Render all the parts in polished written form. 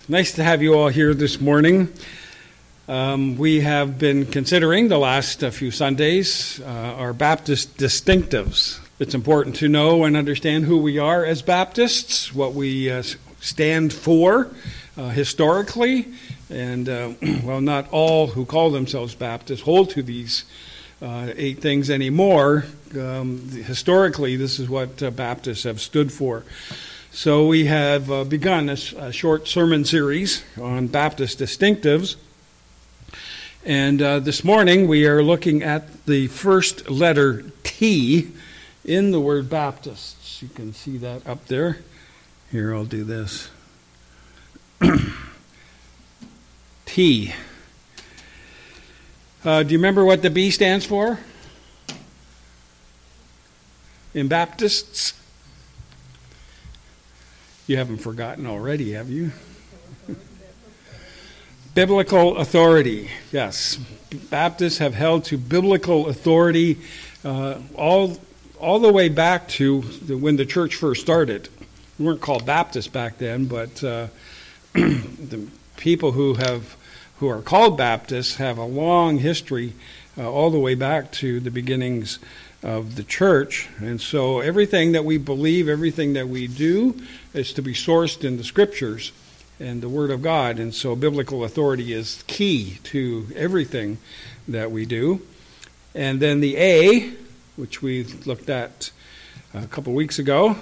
Nice to have you all here this morning. We have been considering the last few Sundays our Baptist distinctives. It's important to know and understand who we are as Baptists, what we stand for historically, and not all who call themselves Baptists hold to these 8 things anymore. Historically, this is what Baptists have stood for. So we have begun a short sermon series on Baptist distinctives. And this morning we are looking at the first letter T in the word Baptists. You can see that up there. Here, I'll do this. T. Do you remember what the B stands for? In Baptists? You haven't forgotten already, have you? Biblical authority. Yes. Baptists have held to biblical authority all the way back to when the church first started. We weren't called Baptists back then, but the people who are called Baptists have a long history all the way back to the beginnings of the church. And so everything that we believe, everything that we do is to be sourced in the scriptures and the Word of God. And so biblical authority is key to everything that we do. And then the A, which we looked at a couple weeks ago.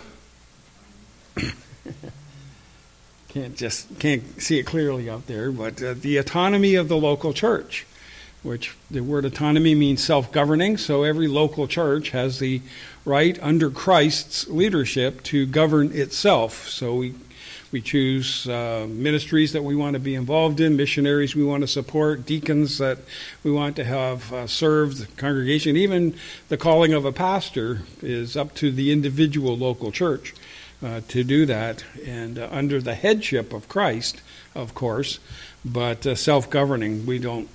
Can't see it clearly out there, but the autonomy of the local church, which the word autonomy means self-governing. So every local church has the right under Christ's leadership to govern itself. So we choose ministries that we want to be involved in, missionaries we want to support, deacons that we want to have serve the congregation. Even the calling of a pastor is up to the individual local church to do that, and under the headship of Christ, of course, but self-governing.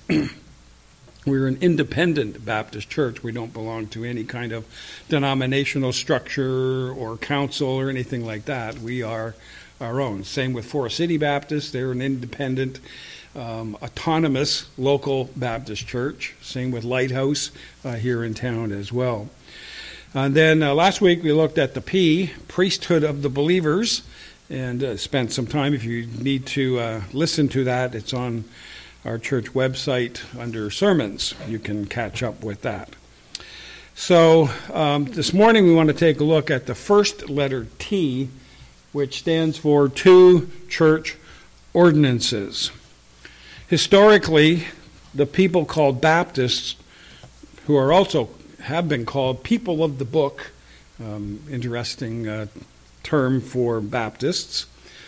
We're an independent Baptist church. We don't belong to any kind of denominational structure or council or anything like that. We are our own. Same with Forest City Baptist. They're an independent, autonomous local Baptist church. Same with Lighthouse here in town as well. And then last week we looked at the P, priesthood of the believers, and spent some time. If you need to listen to that, it's on our church website under sermons. You can catch up with that. So this morning we want to take a look at the first letter T, which stands for two church ordinances. Historically, the people called Baptists, who are also have been called people of the book, interesting term for Baptists,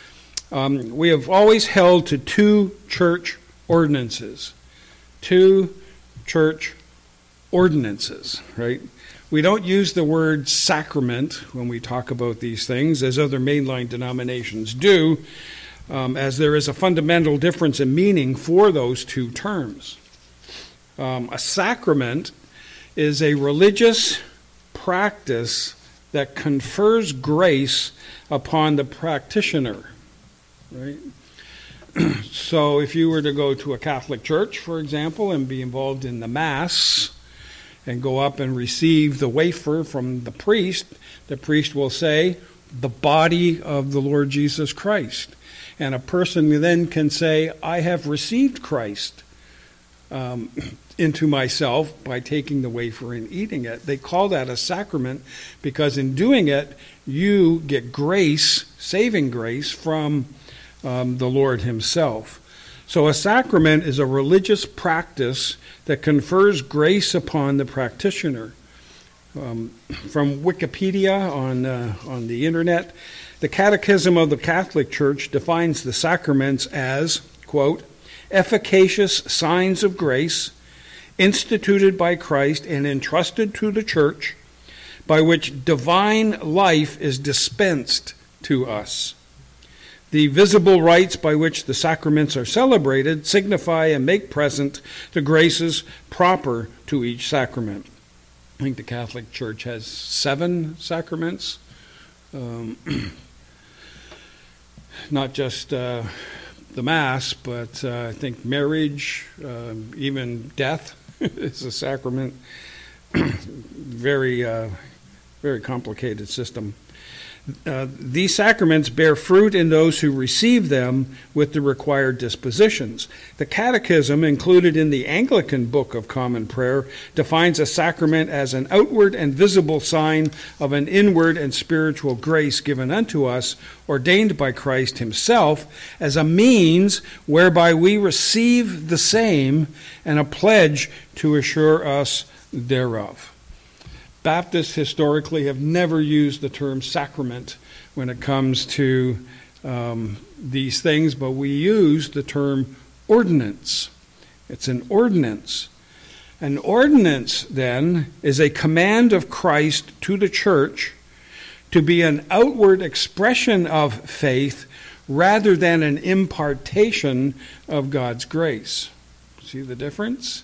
we have always held to two church ordinances. Two church ordinances, right? We don't use the word sacrament when we talk about these things, as other mainline denominations do, as there is a fundamental difference in meaning for those two terms. A sacrament is a religious practice that confers grace upon the practitioner, right? So if you were to go to a Catholic church, for example, and be involved in the Mass and go up and receive the wafer from the priest will say, the body of the Lord Jesus Christ. And a person then can say, I have received Christ into myself by taking the wafer and eating it. They call that a sacrament because in doing it, you get grace, saving grace from the Lord himself. So a sacrament is a religious practice that confers grace upon the practitioner. From Wikipedia on the internet, the Catechism of the Catholic Church defines the sacraments as, quote, efficacious signs of grace instituted by Christ and entrusted to the church, by which divine life is dispensed to us. The visible rites by which the sacraments are celebrated signify and make present the graces proper to each sacrament. I think the Catholic Church has 7 sacraments. Not just the Mass, but I think marriage, even death, is a sacrament. Very, very complicated system. These sacraments bear fruit in those who receive them with the required dispositions. The Catechism, included in the Anglican Book of Common Prayer, defines a sacrament as an outward and visible sign of an inward and spiritual grace given unto us, ordained by Christ himself, as a means whereby we receive the same, and a pledge to assure us thereof. Baptists historically have never used the term sacrament when it comes to these things, but we use the term ordinance. It's an ordinance. An ordinance, then, is a command of Christ to the church to be an outward expression of faith rather than an impartation of God's grace. See the difference?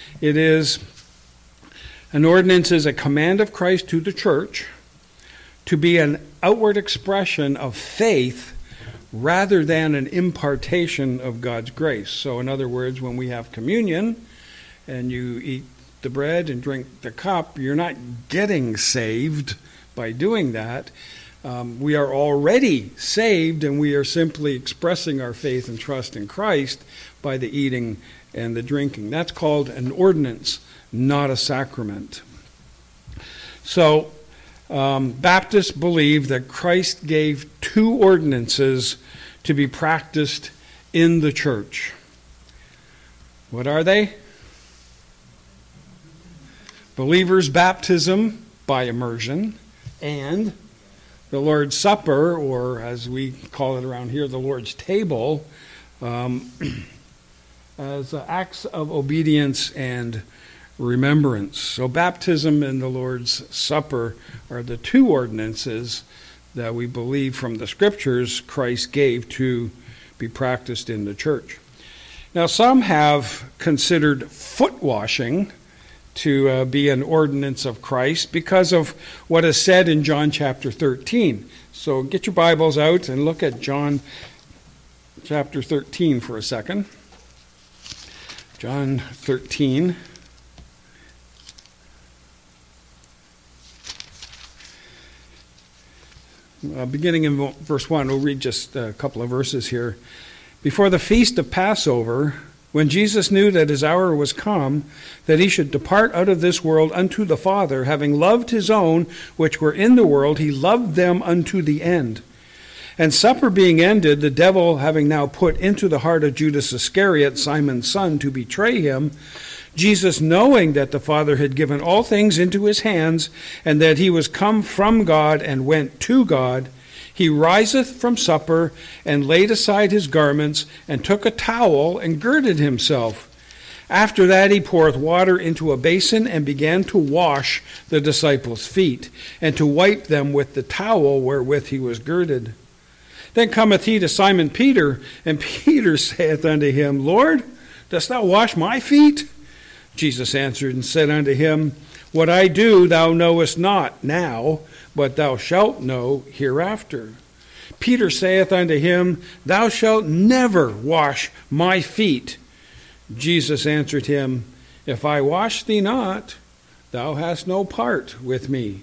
An ordinance is a command of Christ to the church to be an outward expression of faith rather than an impartation of God's grace. So in other words, when we have communion and you eat the bread and drink the cup, you're not getting saved by doing that. We are already saved, and we are simply expressing our faith and trust in Christ by the eating and the drinking. That's called an ordinance, not a sacrament. So, Baptists believe that Christ gave two ordinances to be practiced in the church. What are they? Believers' baptism by immersion and the Lord's Supper, or as we call it around here, the Lord's table, as acts of obedience and remembrance. So baptism and the Lord's Supper are the two ordinances that we believe from the Scriptures Christ gave to be practiced in the church. Now, some have considered foot washing to be an ordinance of Christ because of what is said in John chapter 13. So get your Bibles out and look at John chapter 13 for a second. John 13. Beginning in verse 1, we'll read just a couple of verses here. Before the feast of Passover, when Jesus knew that his hour was come, that he should depart out of this world unto the Father, having loved his own which were in the world, he loved them unto the end. And supper being ended, the devil having now put into the heart of Judas Iscariot, Simon's son, to betray him, Jesus, knowing that the Father had given all things into his hands, and that he was come from God and went to God, he riseth from supper, and laid aside his garments, and took a towel, and girded himself. After that he poureth water into a basin, and began to wash the disciples' feet, and to wipe them with the towel wherewith he was girded. Then cometh he to Simon Peter, and Peter saith unto him, Lord, dost thou wash my feet? Jesus answered and said unto him, What I do thou knowest not now, but thou shalt know hereafter. Peter saith unto him, Thou shalt never wash my feet. Jesus answered him, If I wash thee not, thou hast no part with me.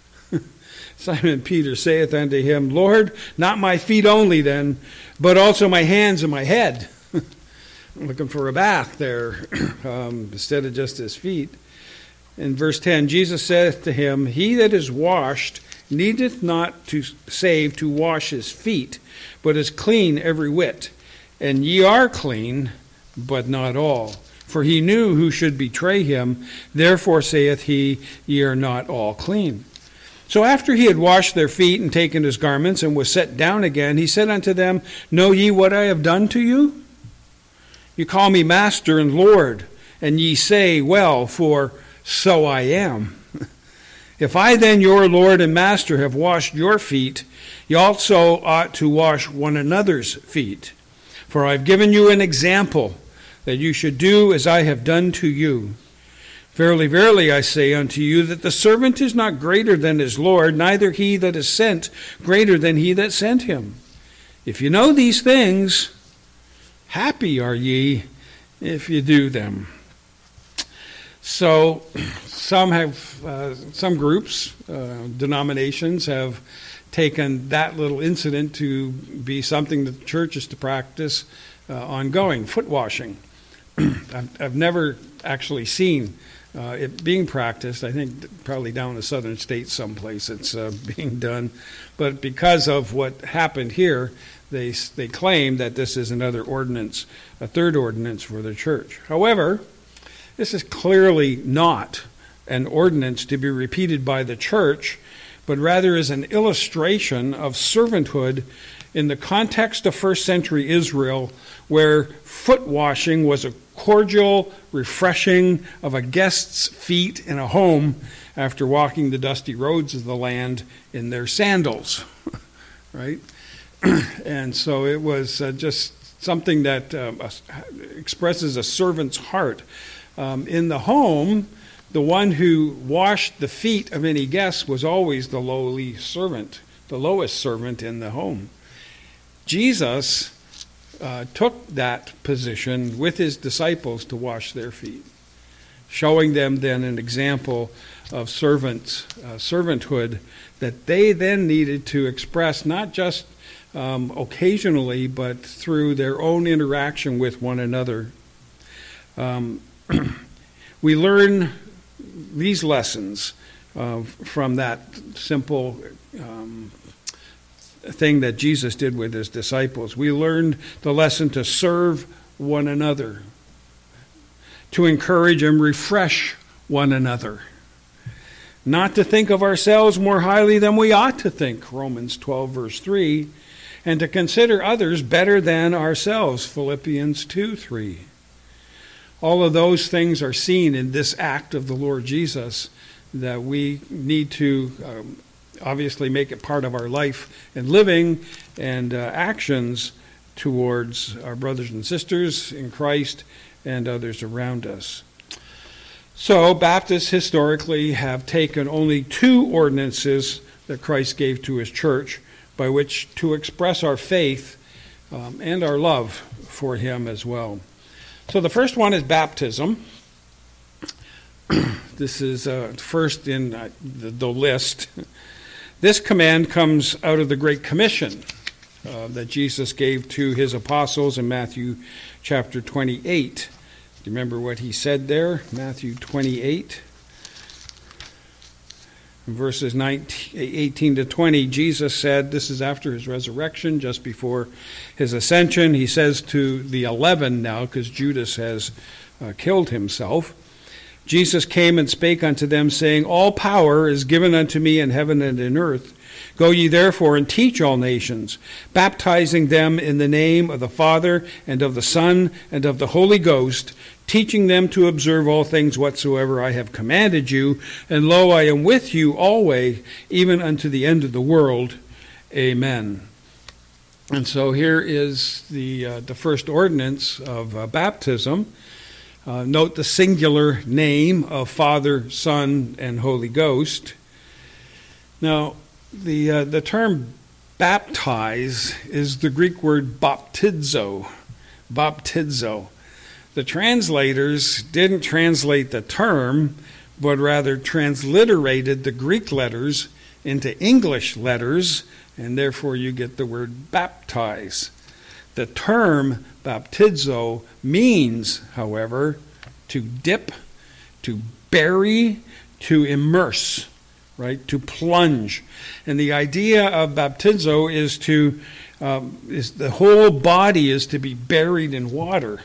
Simon Peter saith unto him, Lord, not my feet only then, but also my hands and my head. I'm looking for a bath there instead of just his feet. In verse 10, Jesus saith to him, He that is washed needeth not to save to wash his feet, but is clean every whit. And ye are clean, but not all. For he knew who should betray him. Therefore saith he, Ye are not all clean. So after he had washed their feet and taken his garments and was set down again, he said unto them, Know ye what I have done to you? You call me Master and Lord, and ye say, Well, for so I am. If I then, your Lord and Master, have washed your feet, ye also ought to wash one another's feet. For I have given you an example, that you should do as I have done to you. Verily, verily, I say unto you, that the servant is not greater than his Lord, neither he that is sent greater than he that sent him. If you know these things, Happy are ye if you do them. So some groups, denominations have taken that little incident to be something that the church is to practice ongoing, foot washing. I've never actually seen it being practiced. I think probably down in the southern states someplace it's being done. But because of what happened here, they claim that this is another ordinance, a third ordinance for the church. However, this is clearly not an ordinance to be repeated by the church, but rather is an illustration of servanthood in the context of first century Israel, where foot washing was a cordial refreshing of a guest's feet in a home after walking the dusty roads of the land in their sandals, right? And so it was just something that expresses a servant's heart. In the home, the one who washed the feet of any guest was always the lowly servant, the lowest servant in the home. Jesus took that position with his disciples to wash their feet, showing them then an example of servanthood that they then needed to express not just occasionally, but through their own interaction with one another. We learn these lessons from that simple thing that Jesus did with his disciples. We learned the lesson to serve one another, to encourage and refresh one another, not to think of ourselves more highly than we ought to think, Romans 12, verse 3, and to consider others better than ourselves, Philippians 2, 3. All of those things are seen in this act of the Lord Jesus that we need to obviously make it part of our life and living and actions towards our brothers and sisters in Christ and others around us. So Baptists historically have taken only two ordinances that Christ gave to his church by which to express our faith and our love for him as well. So the first one is baptism. This is first in the list. This command comes out of the Great Commission that Jesus gave to his apostles in Matthew chapter 28. Do you remember what he said there? Matthew 28. In verses 18 to 20, Jesus said, this is after his resurrection, just before his ascension. He says to the 11 now, because Judas has killed himself, Jesus came and spake unto them, saying, all power is given unto me in heaven and in earth. Go ye therefore and teach all nations, baptizing them in the name of the Father and of the Son and of the Holy Ghost, teaching them to observe all things whatsoever I have commanded you. And lo, I am with you always, even unto the end of the world. Amen. And so here is the first ordinance of baptism. Note the singular name of Father, Son, and Holy Ghost. Now, the term baptize is the Greek word baptizo. Baptizo. The translators didn't translate the term, but rather transliterated the Greek letters into English letters, and therefore you get the word baptize. The term baptizo means, however, to dip, to bury, to immerse, right? To plunge. And the idea of baptizo is the whole body is to be buried in water,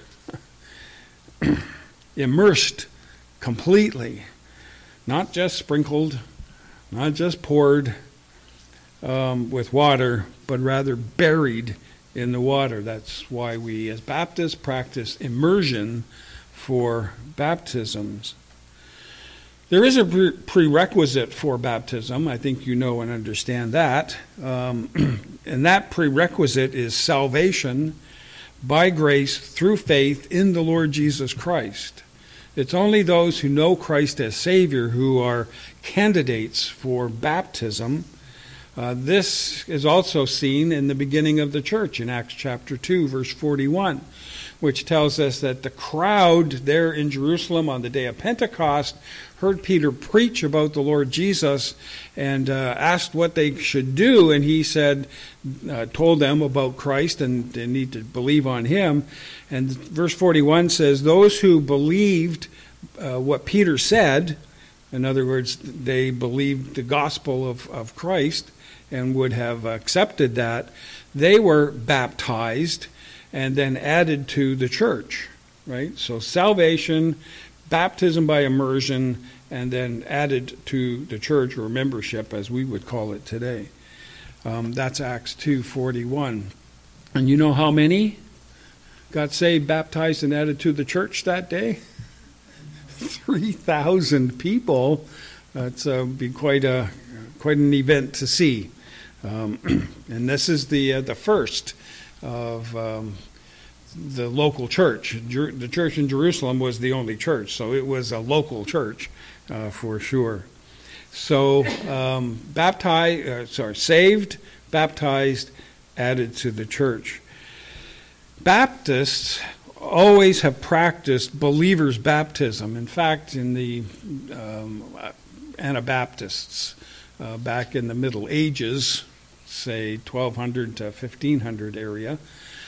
immersed completely, not just sprinkled, not just poured with water, but rather buried in the water. That's why we as Baptists practice immersion for baptisms. There is a prerequisite for baptism. I think you know and understand that. And that prerequisite is salvation by grace through faith in the Lord Jesus Christ. It's only those who know Christ as Savior who are candidates for baptism. This is also seen in the beginning of the church in Acts chapter 2, verse 41, which tells us that the crowd there in Jerusalem on the day of Pentecost heard Peter preach about the Lord Jesus and asked what they should do. And he said, told them about Christ and they need to believe on him. And verse 41 says, those who believed what Peter said, in other words, they believed the gospel of Christ and would have accepted that, they were baptized and then added to the church, right? So salvation, baptism by immersion, and then added to the church or membership, as we would call it today. That's Acts 2:41. And you know how many got saved, baptized, and added to the church that day? 3,000 people. It's be quite an event to see. And this is the first of the local church. The church in Jerusalem was the only church, so it was a local church for sure. So saved, baptized, added to the church. Baptists always have practiced believers' baptism. In fact, in the Anabaptists back in the Middle Ages, say 1200 to 1500 area,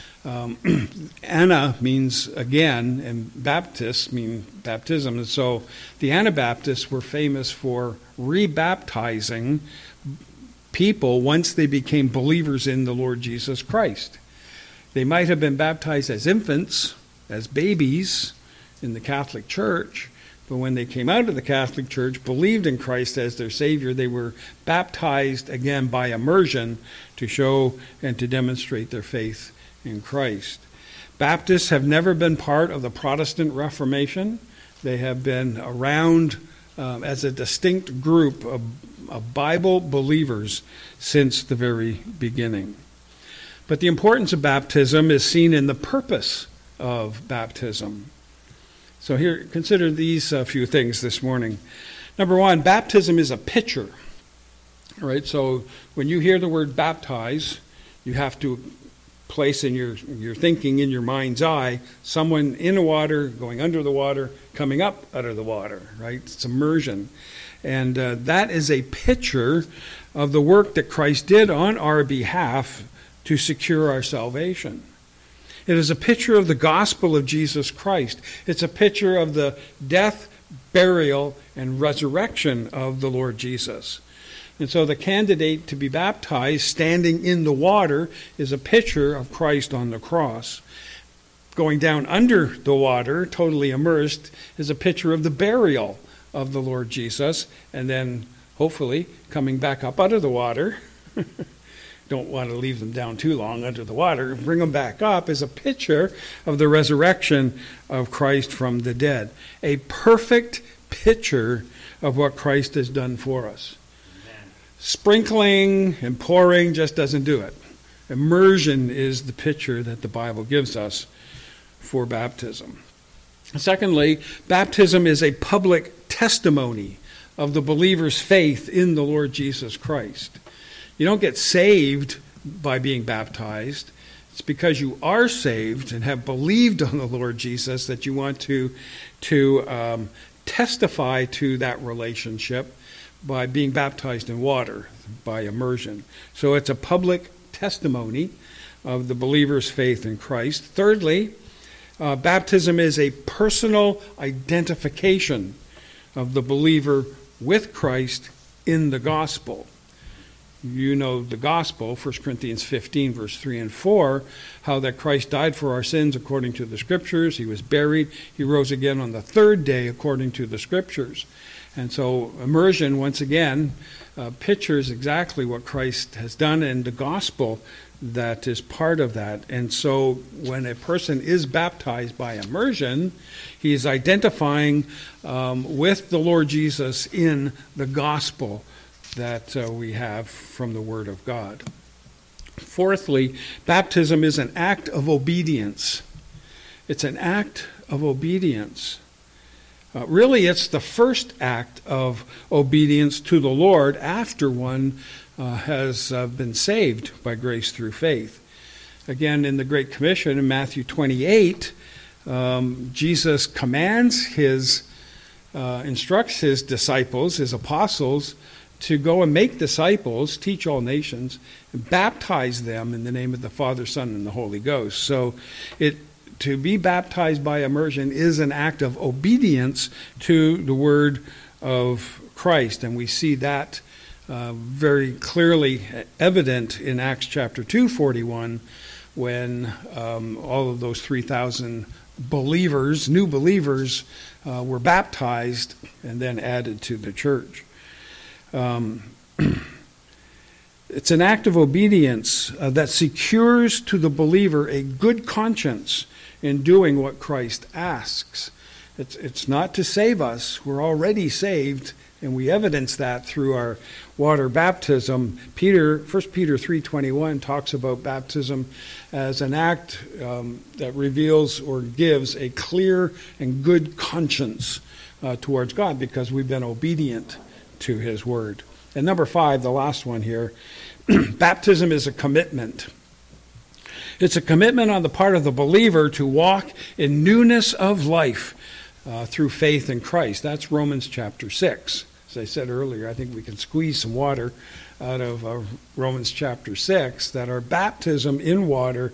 Anna means again, and Baptists mean baptism. And so the Anabaptists were famous for rebaptizing people once they became believers in the Lord Jesus Christ. They might have been baptized as infants, as babies in the Catholic Church, but when they came out of the Catholic Church, believed in Christ as their Savior, they were baptized again by immersion to show and to demonstrate their faith in Christ. Baptists have never been part of the Protestant Reformation. They have been around as a distinct group of Bible believers since the very beginning. But the importance of baptism is seen in the purpose of baptism. So here, consider these few things this morning. Number one, baptism is a picture. All right, so when you hear the word baptize, you have to place in your thinking, in your mind's eye, someone in the water, going under the water, coming up out of the water, right? It's immersion. And that is a picture of the work that Christ did on our behalf to secure our salvation. It is a picture of the gospel of Jesus Christ. It's a picture of the death, burial, and resurrection of the Lord Jesus. And so the candidate to be baptized standing in the water is a picture of Christ on the cross. Going down under the water, totally immersed, is a picture of the burial of the Lord Jesus. And then, hopefully, coming back up out of the water, don't want to leave them down too long under the water, bring them back up, is a picture of the resurrection of Christ from the dead. A perfect picture of what Christ has done for us. Sprinkling and pouring just doesn't do it. Immersion is the picture that the Bible gives us for baptism. Secondly, baptism is a public testimony of the believer's faith in the Lord Jesus Christ. You don't get saved by being baptized. It's because you are saved and have believed on the Lord Jesus that you want to testify to that relationship by being baptized in water, by immersion. So it's a public testimony of the believer's faith in Christ. Thirdly, baptism is a personal identification of the believer with Christ in the gospel. You know the gospel, 1 Corinthians 15, verse 3 and 4, how that Christ died for our sins according to the Scriptures. He was buried. He rose again on the third day according to the Scriptures. And so immersion, once again, pictures exactly what Christ has done and the gospel that is part of that. And so when a person is baptized by immersion, he is identifying with the Lord Jesus in the gospel that we have from the Word of God. Fourthly, baptism is an act of obedience. It's an act of obedience. Really, it's the first act of obedience to the Lord after one has been saved by grace through faith. Again, in the Great Commission in Matthew 28, Jesus instructs his disciples, his apostles, to go and make disciples, teach all nations, and baptize them in the name of the Father, Son, and the Holy Ghost. So to be baptized by immersion is an act of obedience to the word of Christ. And we see that very clearly evident in Acts chapter 2:41, when all of those 3,000 believers, new believers, were baptized and then added to the church. It's an act of obedience that secures to the believer a good conscience in doing what Christ asks. It's not to save us. We're already saved, and we evidence that through our water baptism. 1 Peter 3:21 talks about baptism as an act that reveals or gives a clear and good conscience towards God, because we've been obedient to his word. And number 5, the last one here, baptism is a commitment. It's a commitment on the part of the believer to walk in newness of life through faith in Christ. That's Romans chapter 6. As I said earlier, I think we can squeeze some water out of Romans chapter 6, that our baptism in water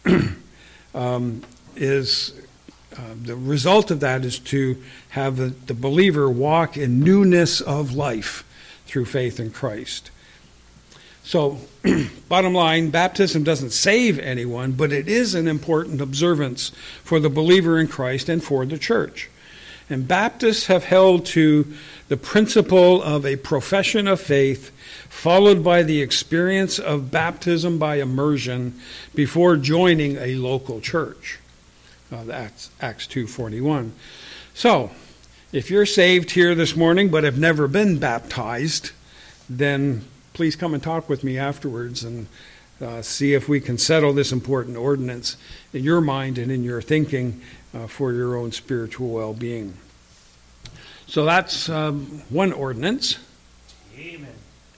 is the result of that is to have the believer walk in newness of life through faith in Christ. So, bottom line, baptism doesn't save anyone, but it is an important observance for the believer in Christ and for the church. And Baptists have held to the principle of a profession of faith followed by the experience of baptism by immersion before joining a local church. That's Acts 2:41. So, if you're saved here this morning but have never been baptized, then please come and talk with me afterwards and see if we can settle this important ordinance in your mind and in your thinking for your own spiritual well-being. So that's one ordinance. Amen.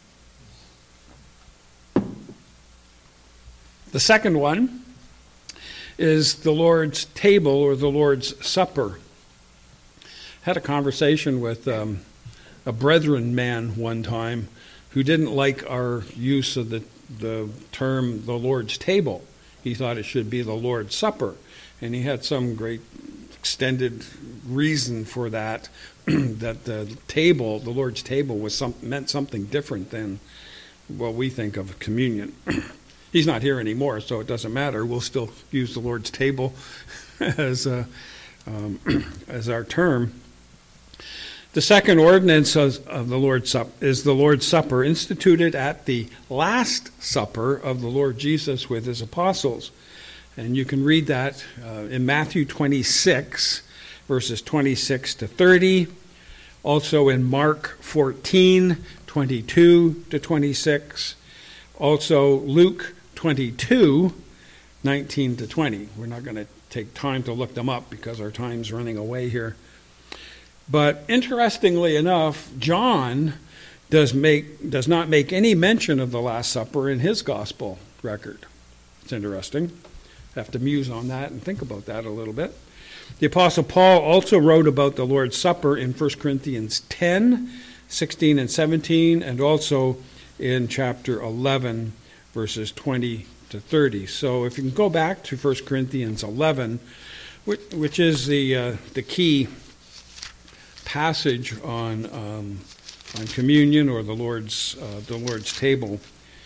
The second one is the Lord's table or the Lord's Supper. I had a conversation with a brethren man one time who didn't like our use of the term the Lord's table. He thought it should be the Lord's Supper. And he had some great extended reason for that, that the table, the Lord's table, meant something different than what we think of communion. He's not here anymore, so it doesn't matter. We'll still use the Lord's table as our term. The second ordinance of the Lord's Supper is the Lord's Supper, instituted at the Last Supper of the Lord Jesus with his apostles. And you can read that in Matthew 26, verses 26 to 30. Also in Mark 14, 22 to 26. Also Luke 22, 19 to 20. We're not going to take time to look them up because our time's running away here. But interestingly enough, John does not make any mention of the Last Supper in his gospel record. It's interesting. Have to muse on that and think about that a little bit. The Apostle Paul also wrote about the Lord's Supper in 1 Corinthians 10, 16 and 17, and also in chapter 11, verses 20 to 30. So if you can go back to 1 Corinthians 11, which is the key passage on communion or the Lord's table.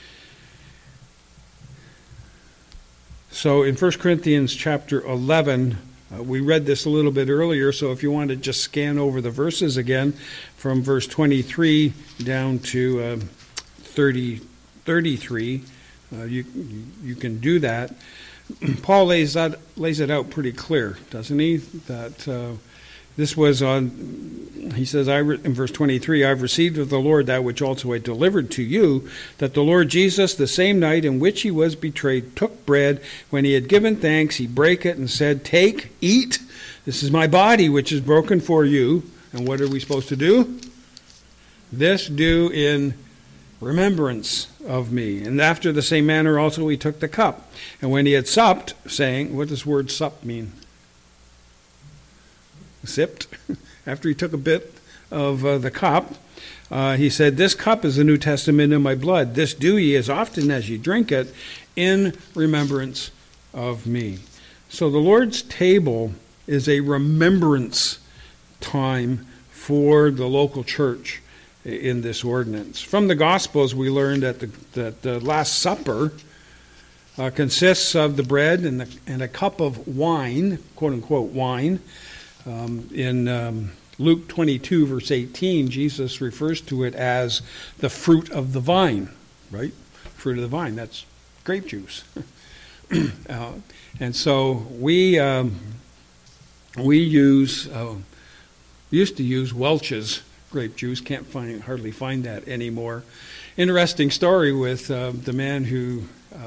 So in 1 Corinthians chapter 11, we read this a little bit earlier, so if you want to just scan over the verses again from verse 23 down to 33, you can do that. Paul lays it out pretty clear, doesn't he? That This was on, he says, in verse 23, I've received of the Lord that which also I delivered to you, that the Lord Jesus, the same night in which he was betrayed, took bread. When he had given thanks, he brake it and said, take, eat. This is my body, which is broken for you. And what are we supposed to do? This do in remembrance of me. And after the same manner also he took the cup. And when he had supped, saying, what does the word sup mean? Sipped. After he took a bit of the cup, he said, this cup is the New Testament in my blood. This do ye as often as ye drink it in remembrance of me. So the Lord's table is a remembrance time for the local church in this ordinance. From the Gospels, we learned that the Last Supper consists of the bread and a cup of wine, quote-unquote wine. In Luke 22, verse 18, Jesus refers to it as the fruit of the vine, right? Fruit of the vine, that's grape juice. And so we used to use Welch's grape juice. Can't hardly find that anymore. Interesting story with the man who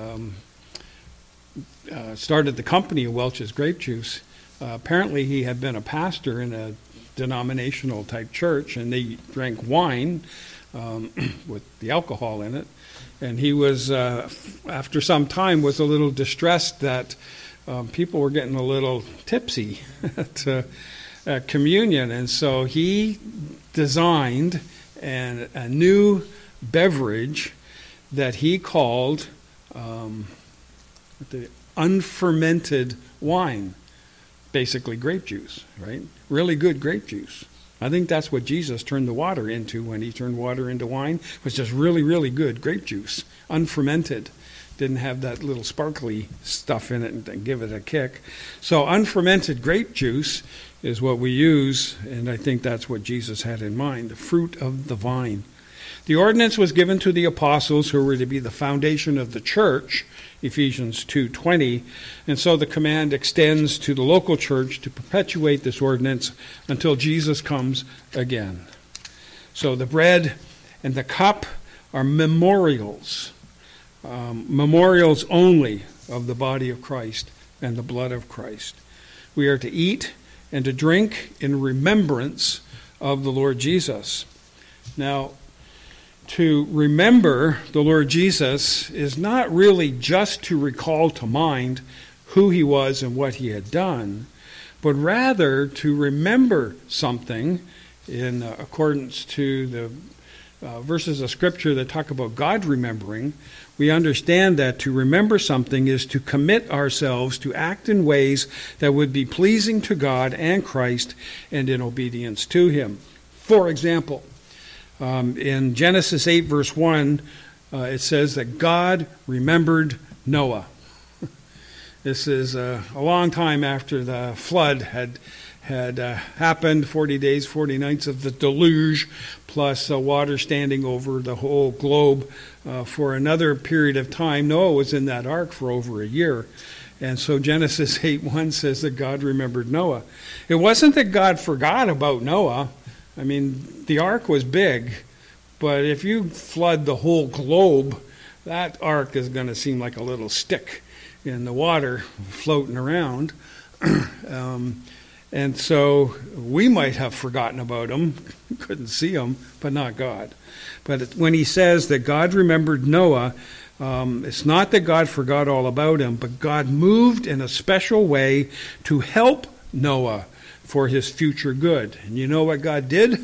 started the company of Welch's grape juice. Apparently he had been a pastor in a denominational type church, and they drank wine with the alcohol in it. And he was, after some time, was a little distressed that people were getting a little tipsy at communion. And so he designed a new beverage that he called the unfermented wine. Basically grape juice, right? Really good grape juice. I think that's what Jesus turned the water into when he turned water into wine. It was just really, really good grape juice, unfermented. Didn't have that little sparkly stuff in it and give it a kick. So unfermented grape juice is what we use, and I think that's what Jesus had in mind, the fruit of the vine. The ordinance was given to the apostles who were to be the foundation of the church, Ephesians 2:20, and so the command extends to the local church to perpetuate this ordinance until Jesus comes again. So the bread and the cup are memorials, memorials only of the body of Christ and the blood of Christ. We are to eat and to drink in remembrance of the Lord Jesus. Now, to remember the Lord Jesus is not really just to recall to mind who he was and what he had done, but rather to remember something in accordance to the verses of Scripture that talk about God remembering. We understand that to remember something is to commit ourselves to act in ways that would be pleasing to God and Christ and in obedience to him. For example, in Genesis 8, verse 1, it says that God remembered Noah. This is a long time after the flood had happened, 40 days, 40 nights of the deluge, plus water standing over the whole globe for another period of time. Noah was in that ark for over a year. And so Genesis 8:1 says that God remembered Noah. It wasn't that God forgot about Noah. I mean, the ark was big, but if you flood the whole globe, that ark is going to seem like a little stick in the water floating around. And so we might have forgotten about him, couldn't see him, but not God. But when he says that God remembered Noah, it's not that God forgot all about him, but God moved in a special way to help Noah for his future good. And you know what God did?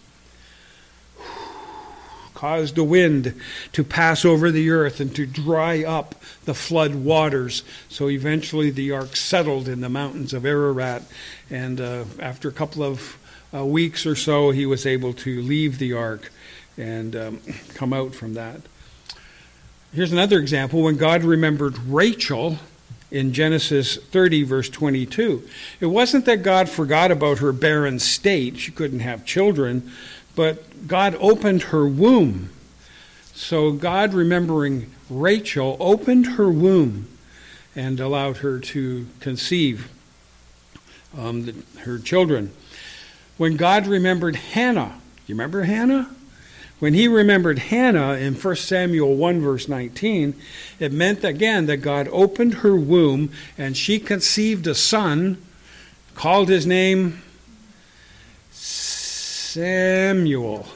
Caused a wind to pass over the earth and to dry up the flood waters. So eventually the ark settled in the mountains of Ararat. And after a couple of weeks or so, he was able to leave the ark and come out from that. Here's another example. When God remembered Rachel in Genesis 30, verse 22, it wasn't that God forgot about her barren state. She couldn't have children, but God opened her womb. So God, remembering Rachel, opened her womb and allowed her to conceive her children. When God remembered Hannah, you remember Hannah? When he remembered Hannah in 1 Samuel 1 verse 19, it meant again that God opened her womb and she conceived a son, called his name Samuel.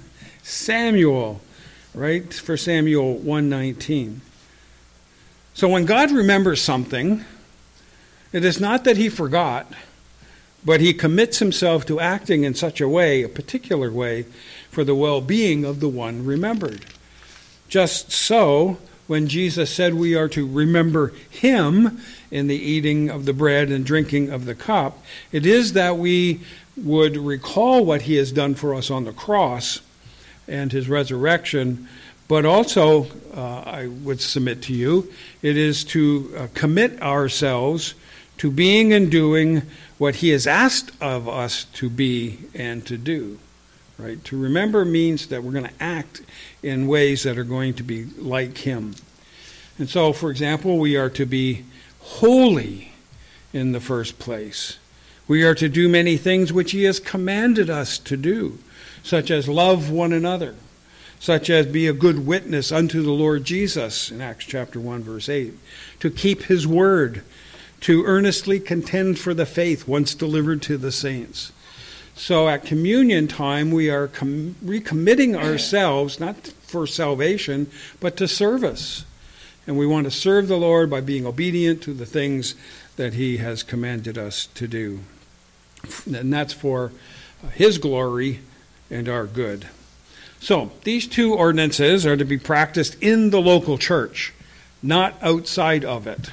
Samuel, right? 1 Samuel 1:19. So when God remembers something, it is not that he forgot, but he commits himself to acting in such a way, a particular way, for the well-being of the one remembered. Just so, when Jesus said we are to remember him in the eating of the bread and drinking of the cup, it is that we would recall what he has done for us on the cross and his resurrection, but also, I would submit to you, it is to commit ourselves to being and doing what he has asked of us to be and to do. Right? To remember means that we're going to act in ways that are going to be like him. And so, for example, we are to be holy in the first place. We are to do many things which he has commanded us to do, such as love one another, such as be a good witness unto the Lord Jesus in Acts chapter 1, verse 8, to keep his word, to earnestly contend for the faith once delivered to the saints. So at communion time, we are recommitting ourselves, not for salvation, but to service. And we want to serve the Lord by being obedient to the things that he has commanded us to do. And that's for his glory and our good. So these two ordinances are to be practiced in the local church, not outside of it.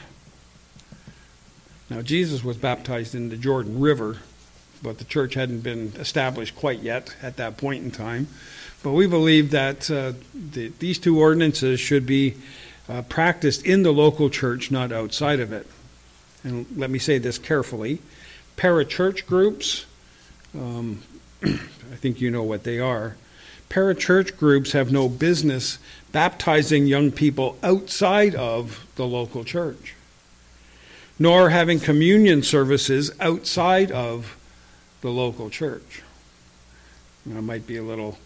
Now, Jesus was baptized in the Jordan River, but the church hadn't been established quite yet at that point in time. But we believe that these two ordinances should be practiced in the local church, not outside of it. And let me say this carefully. Parachurch groups, I think you know what they are. Parachurch groups have no business baptizing young people outside of the local church, nor having communion services outside of the local church. That might be a little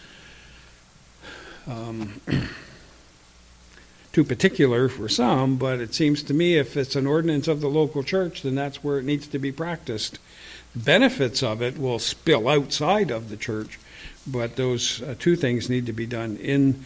too particular for some, but it seems to me if it's an ordinance of the local church, then that's where it needs to be practiced. The benefits of it will spill outside of the church, but those two things need to be done in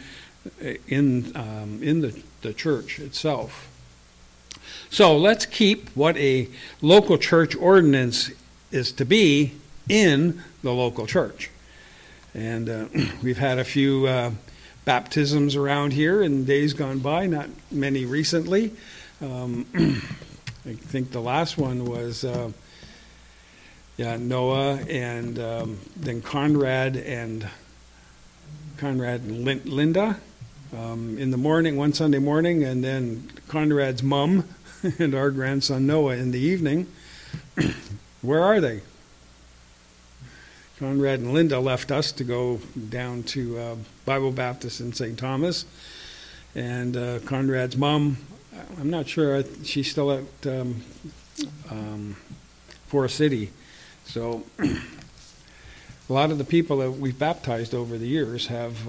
the church itself. So let's keep what a local church ordinance is to be in the local church. And we've had a few baptisms around here in days gone by, not many recently. I think the last one was Noah and then Conrad and Linda in the morning, one Sunday morning, and then Conrad's mom and our grandson Noah in the evening. Where are they? Conrad and Linda left us to go down to Bible Baptist in St. Thomas. And Conrad's mom, I'm not sure, she's still at Forest City. So a lot of the people that we've baptized over the years have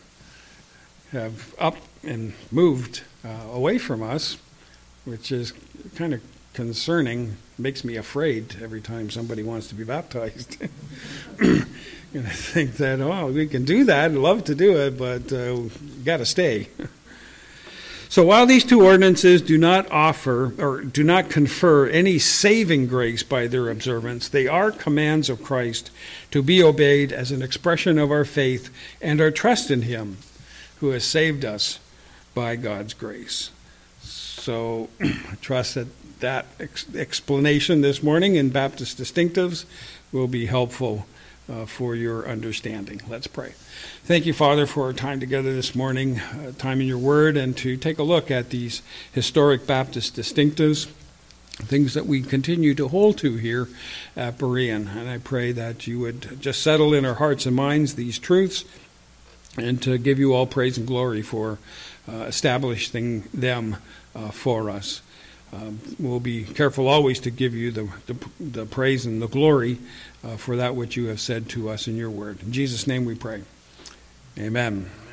up and moved away from us, which is kind of concerning. Makes me afraid every time somebody wants to be baptized. And I think that, we can do that, I'd love to do it, but got to stay. So while these two ordinances do not offer or do not confer any saving grace by their observance, they are commands of Christ to be obeyed as an expression of our faith and our trust in him who has saved us by God's grace. So I trust that explanation this morning in Baptist Distinctives will be helpful for your understanding. Let's pray. Thank you, Father, for our time together this morning, time in your word, and to take a look at these historic Baptist distinctives, things that we continue to hold to here at Berean. And I pray that you would just settle in our hearts and minds these truths and to give you all praise and glory for establishing them for us. we'll be careful always to give you the praise and the glory for that which you have said to us in your word. In Jesus' name we pray. Amen.